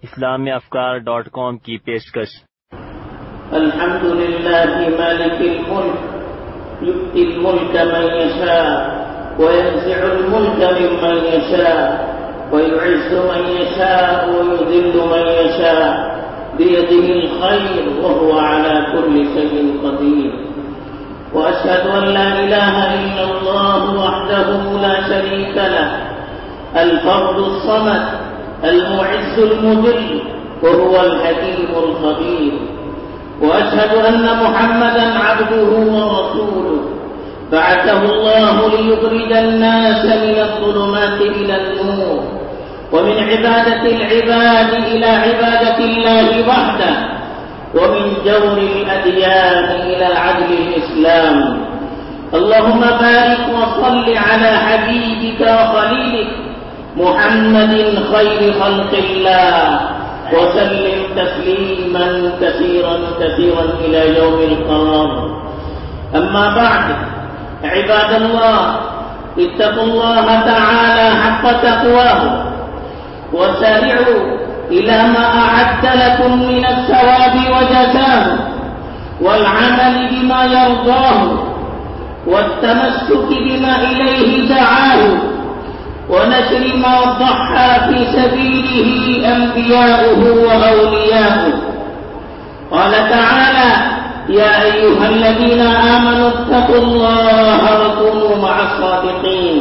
islamiyafkar.com की पेशकश। अल्हम्दुलिल्लाहि मालिकिल मुल्क यु'तिल मुल्का मन यशा व यंज़ि'ुल मुल्का मिम्मन यशा व यु'इज़्ज़ु मन यशा व युज़िल्लु मन यशा बियदिहिल खैर व हुवा अला कुल्ली शैइन क़दीर व अशहदु अन ला इलाहा इल्लल्लाह वहदहु ला शरीका लह अल-फ़र्दुस समद المعز المذل وهو الحكيم الخبير وأشهد أن محمدا عبده ورسوله بعثه الله ليخرج الناس من الظلمات إلى النور ومن عبادة العباد إلى عبادة الله وحده ومن جور الأديان إلى عدل الإسلام. اللهم بارك وصل على حبيبك وخليلك محمد خير خلق الله وسلم تسليما كثيرا كثيرا إلى يوم القرار. أما بعد، عباد الله، اتقوا الله تعالى حق تقواه وسارعوا إلى ما أعد لكم من الثواب وجزاه والعمل بما يرضاه والتمسك بما إليه دعاه ونشر ما ضحى في سبيله أنبياؤه وأولياؤه. قال تعالى: يا أيها الذين آمنوا اتقوا الله وكونوا مع الصادقين.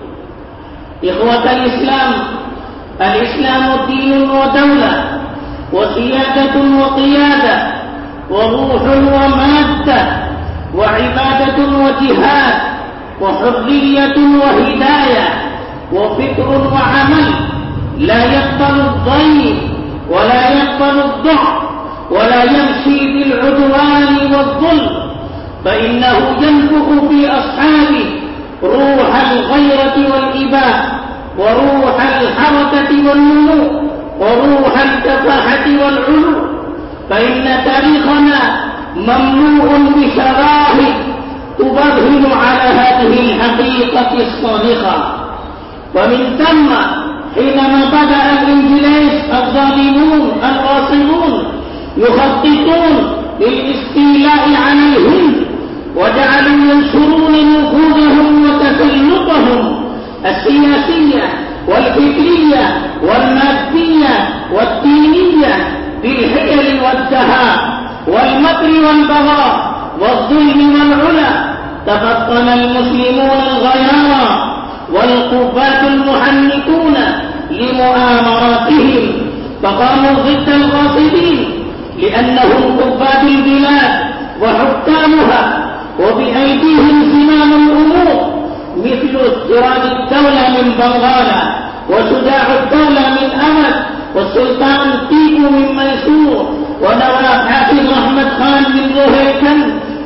إخوة الإسلام، الإسلام دين ودولة وسيادة وقيادة وروح ومادة وعبادة وجهاد وحرية وهداية وفكر وعمل، لا يقبل الضيق ولا يقبل الضعف ولا يمشي بالعدوان والظلم، فإنه ينفخ في أصحابه روح الغيرة والإباء وروح الحركة والنمو وروح الكفاحة والعلو، فإن تاريخنا مملوء بشواهد تبرهن على هذه الحقيقة الصادقة. ومن ثم حينما بدأ الإنجليز الظالمون الغاصبون يخططون للاستيلاء على الهند وجعلوا ينشرون نفوذهم وتسلطهم السياسية والفكرية والمادية والدينية بالحيل والدهاء والمكر والبغاء والظلم والعلا، تفطن المسلمون الغيارى والقباة المحنكون لمؤامراتهم فقاموا ضد الغاصبين لأنهم قباة البلاد وحكامها وبأيديهم زمام الأمور، مثل سراج الدولة من بنغالا وشجاع الدولة من أمد والسلطان تيبو من ميسور ونواب حافظ أحمد خان من روهيكن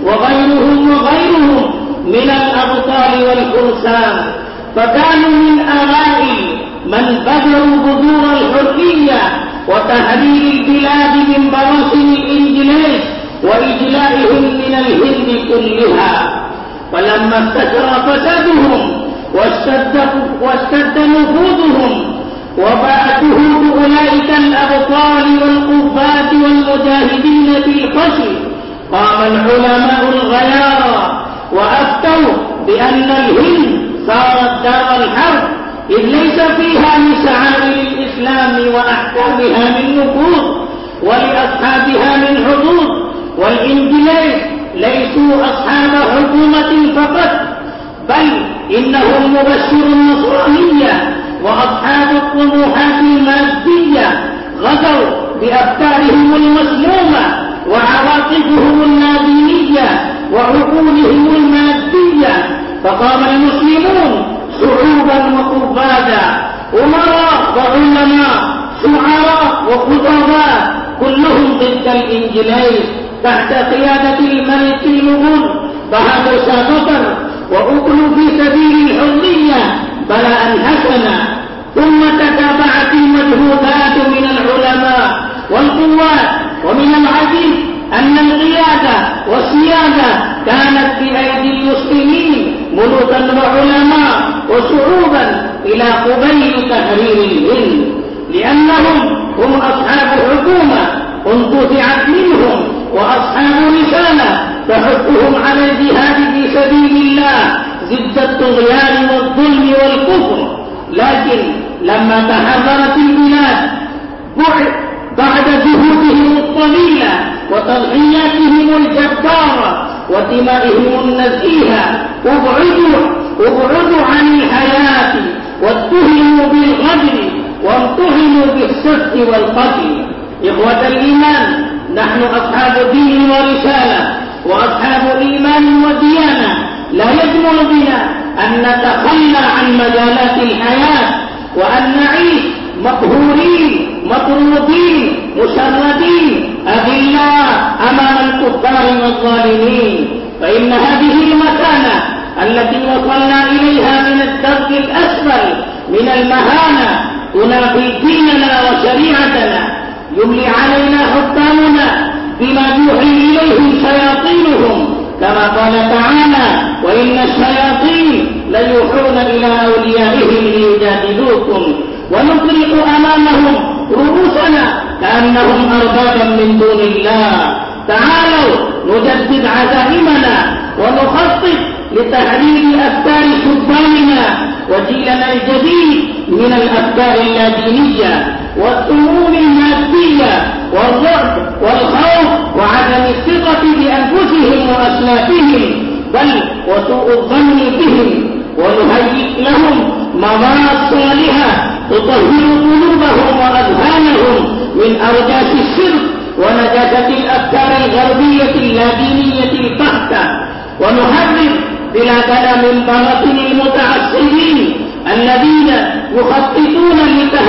وغيرهم من الأبطال والفرسان، فكانوا من أوائل من بذروا بذور الحرية وتحرير البلاد من براثن الإنجليز وإجلائهم من الهند كلها. فلما استشرى فسادهم واشتد نفوذهم وباء شهود أولئك الأبطال والقباة والمجاهدين بالفشل، قام العلماء الغيارى وأفتوا بأن الهند صارت دار الحرب، إذ ليس فيها من شعائر الإسلام وأحكامها من نفوذ ولأصحابها من حدود، والإنجليز ليسوا أصحاب حكومة فقط، بل إنهم مبشر النصرانية وأصحاب الطموحات المادية، غزوا بأفكارهم المسمومة وعواطفهم اللادينية وعقولهم المادية، فقام المسلمون شعوبا وقبادا، أمراء وعلماء، شعراء وخطباء، كلهم ضد الإنجليز تحت قيادة الملك المغول بهادر شاه ظفر، وأكلوا في سبيل الحرية بلاء حسنا. ثم تتابعت المجهودات من العلماء والقوات، ومن العجيب أن القيادة والسيادة كانت بأيدي المسلمين ملوكا وعلماء وشعوبا إلى قبيل تحرير الهند، لأنهم هم أصحاب وأصحاب رسالة تحثهم على الجهاد في سبيل الله ضد الطغيان والظلم والكفر. لكن لما تحررت البلاد بعد جهودهم الطويلة وتضحياتهم الجبارة ودمائهم النزيهة ابعدوا عن الحياة واتهموا بالغدر وامتهنوا بالسفك والقتل. إخوة الإيمان، نحن أصحاب دين ورسالة وأصحاب إيمان وديانة، لا يجمع بنا أن نتخلى عن مجالات الحياة وأن نعيش مقهورين مطرودين مشردين أذلاء أمام الكفار والظالمين. فإن هذه المكانة التي وصلنا إليها من الدرك الأسفل من المهانة تنافي ديننا وشريعتنا. يملي علينا حكامنا بما يوحي إليهم شياطينهم، كما قال تعالى: وإن الشياطين ليوحون إلى أوليائهم ليجادلوكم ونطلق أمامهم رؤوسنا كأنهم أربابا من دون الله. تعالوا نجدد عزائمنا ونخطط لتحرير أفكار شباننا وجيلنا الجديد من الأفكار اللادينية والسموم المادية والرعب والخوف وعدم الثقة بأنفسهم وأسلافهم، بل وسوء الظن بهم، ونهيئ لهم مواد صالحة تطهر قلوبهم وأذهانهم من أرجاس الشرك ونجاسة الأفكار الغربية اللادينية البحتة، ونحرر بلادنا من باطن المتعصبين الذين يخططون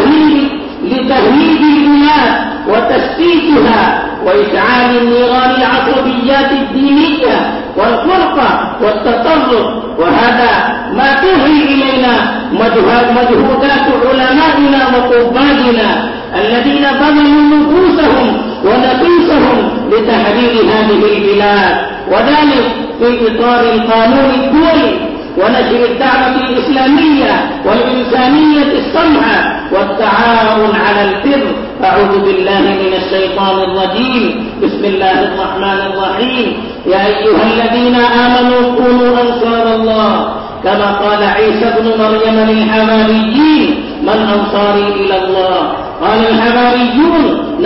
لتهويد البلاد وتشتيتها وإشعال النيران العصبيات الدينية والفرقة والتطرف. وهذا ما تهوي إلينا مجهودات علمائنا وقبادنا الذين بذلوا نفوسهم ونفيسهم لتحرير هذه البلاد، وذلك في إطار القانون الدولي ونشر الدعوة الإسلامية والإنسانية السمحة والتعاون على البر. أعوذ بالله من الشيطان الرجيم. بسم الله الرحمن الرحيم. يا أيها الذين آمنوا كونوا أنصار الله كما قال عيسى ابن مريم للحواريين: من أنصاري إلى الله؟ قال الحواريون: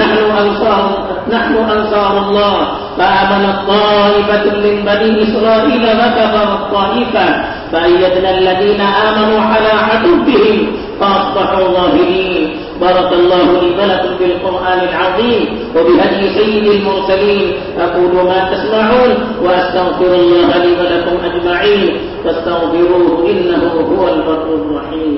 نحن أنصار الله. فآمنت طائفة من بني إسرائيل وكفرت طائفة فأيدنا الذين آمنوا على عدوهم فأصبحوا ظاهرين. بارك الله لي ولكم بالقرآن العظيم وبهدي سيد المرسلين. أقول ما تسمعون وأستغفر الله لي ولكم أجمعين فاستغفروه إنه هو الغفور الرحيم.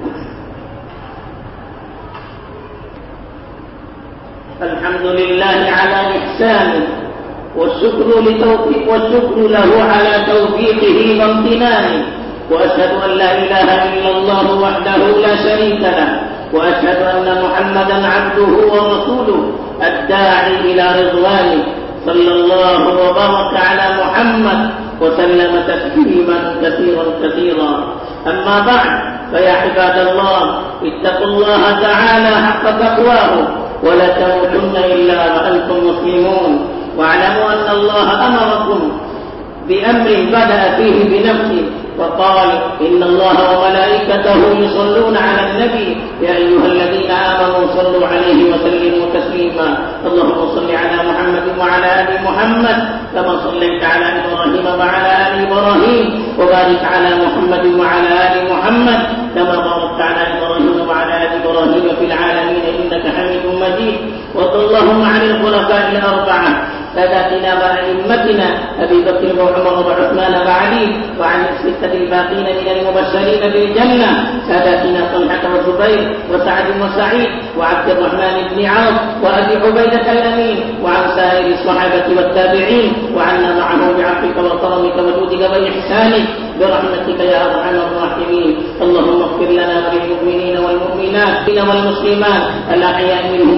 الحمد لله على إحسانه والشكر له على توفيقه وامتنانه، وأشهد أن لا إله إلا الله وحده لا شريك له، وأشهد أن محمدا عبده ورسوله الداعي إلى رضوانه. صلى الله وبارك على محمد وسلم تسليما كثيرا كثيرا. أما بعد، فيا عباد الله، اتقوا الله تعالى حق تقواه ولا تموتن إلا وأنتم مسلمون، واعلموا أن الله أمركم بأمر بدأ فيه بنفسه وقال: إن الله وملائكته يصلون على النبي يا أيها الذين آمنوا صلوا عليه وسلموا تسليما. اللهم صل على محمد وعلى آل محمد كما صليت على إبراهيم وعلى آل إبراهيم، وبارك على محمد وعلى آل محمد كما باركت على إبراهيم وعلى آل إبراهيم في العالمين إنك حميد مجيد. وارض اللهم عن الخلفاء الأربعة ساداتنا وأئمتنا أبي بكر وعمر وعثمان وعلي، وعن الستة الباقين من المبشرين بالجنة ساداتنا طلحة وزبير وسعد وسعيد وعبد الرحمن بن عوف وأبي عبيدة الأمين، وعن سائر الصحابة والتابعين، وعنا معهم بعفوك وكرمك وجودك وإحسانك برحمتك يا أرحم الراحمين. اللهم اغفر لنا وللمؤمنين والمؤمنات والمسلمات الأحياء منهم والأموات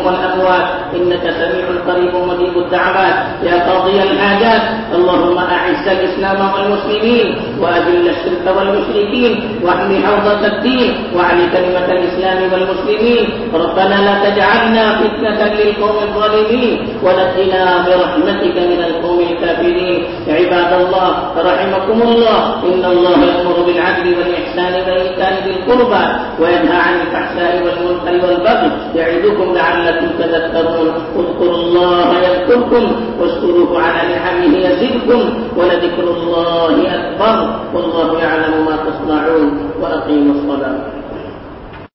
الأموات إنك سميع قريب مجيب الدعوات يا قاضي الحاجات. اللهم أعز الإسلام والمسلمين وأذل الشرك والمشركين واحم حوضة الدين وعلي كلمة الإسلام والمسلمين. ربنا لا تجعلنا فتنة للقوم الظالمين ونجنا برحمتك من القوم الكافرين. عباد الله رحمكم الله، إن الله يأمر بالعدل والإحسان وإيتاء ذي القربى وينهى عن الفحشاء والمنكر والبغي يعظكم لعلكم تذكرون. اذكروا الله يذكركم واشكروه على نعمه يزدكم ولذكر الله أكبر والله يعلم ما تصنعون. وأقيموا الصلاة.